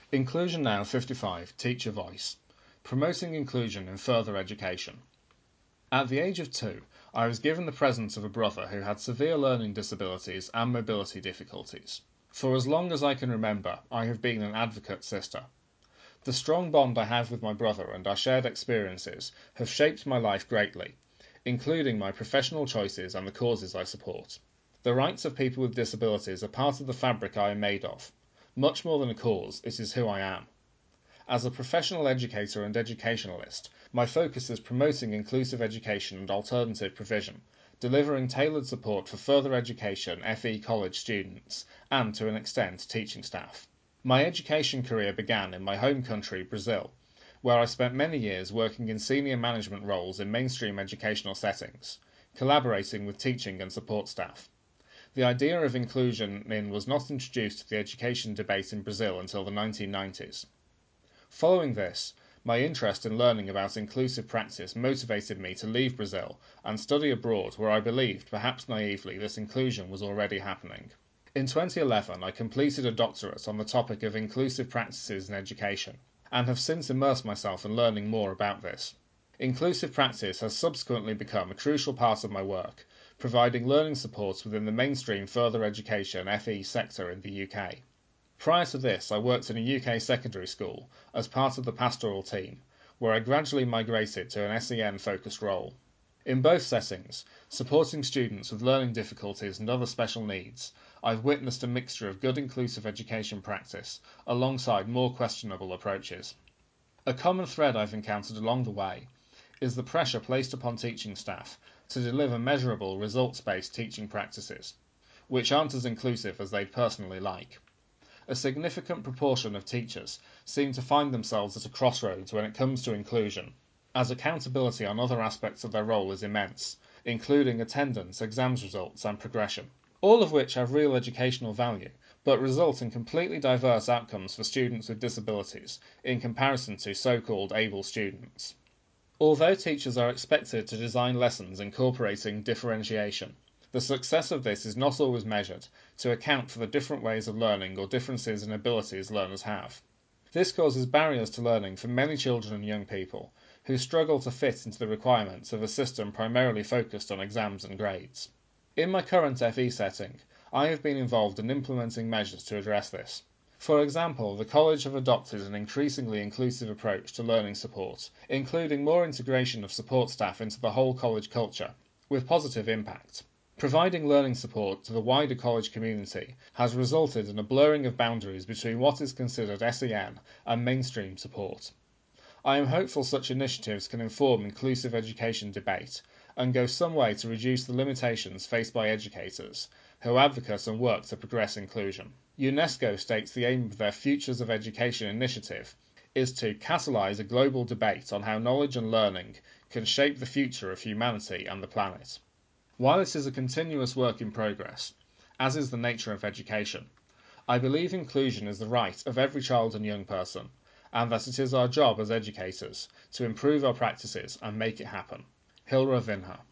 Inclusion Now 55 Teacher Voice Promoting Inclusion in Further Education. At the age of 2, I was given the presence of a brother who had severe learning disabilities and mobility difficulties. For as long as I can remember, I have been an advocate sister. The strong bond I have with my brother and our shared experiences have shaped my life greatly, including my professional choices and the causes I support. The rights of people with disabilities are part of the fabric I am made of. Much more than a cause, it is who I am. As a professional educator and educationalist, my focus is promoting inclusive education and alternative provision, delivering tailored support for further education FE college students, and to an extent teaching staff. My education career began in my home country, Brazil, where I spent many years working in senior management roles in mainstream educational settings, collaborating with teaching and support staff. The idea of inclusion was not introduced to the education debate in Brazil until the 1990s. Following this, my interest in learning about inclusive practice motivated me to leave Brazil and study abroad where I believed, perhaps naively, that inclusion was already happening. In 2011, I completed a doctorate on the topic of inclusive practices in education, and have since immersed myself in learning more about this. Inclusive practice has subsequently become a crucial part of my work, providing learning supports within the mainstream further education FE sector in the UK. Prior to this, I worked in a UK secondary school as part of the pastoral team, where I gradually migrated to an SEN-focused role. In both settings, supporting students with learning difficulties and other special needs, I've witnessed a mixture of good inclusive education practice alongside more questionable approaches. A common thread I've encountered along the way is the pressure placed upon teaching staff to deliver measurable, results-based teaching practices, which aren't as inclusive as they'd personally like. A significant proportion of teachers seem to find themselves at a crossroads when it comes to inclusion, as accountability on other aspects of their role is immense, including attendance, exams results, and progression, all of which have real educational value, but result in completely diverse outcomes for students with disabilities in comparison to so-called able students. Although teachers are expected to design lessons incorporating differentiation, the success of this is not always measured to account for the different ways of learning or differences in abilities learners have. This causes barriers to learning for many children and young people who struggle to fit into the requirements of a system primarily focused on exams and grades. In my current FE setting, I have been involved in implementing measures to address this. For example, the college have adopted an increasingly inclusive approach to learning support, including more integration of support staff into the whole college culture, with positive impact. Providing learning support to the wider college community has resulted in a blurring of boundaries between what is considered SEN and mainstream support. I am hopeful such initiatives can inform inclusive education debate and go some way to reduce the limitations faced by educators who advocate and work to progress inclusion. UNESCO states the aim of their Futures of Education initiative is to catalyse a global debate on how knowledge and learning can shape the future of humanity and the planet. While it is a continuous work in progress, as is the nature of education, I believe inclusion is the right of every child and young person, and that it is our job as educators to improve our practices and make it happen. Hilra Vinha.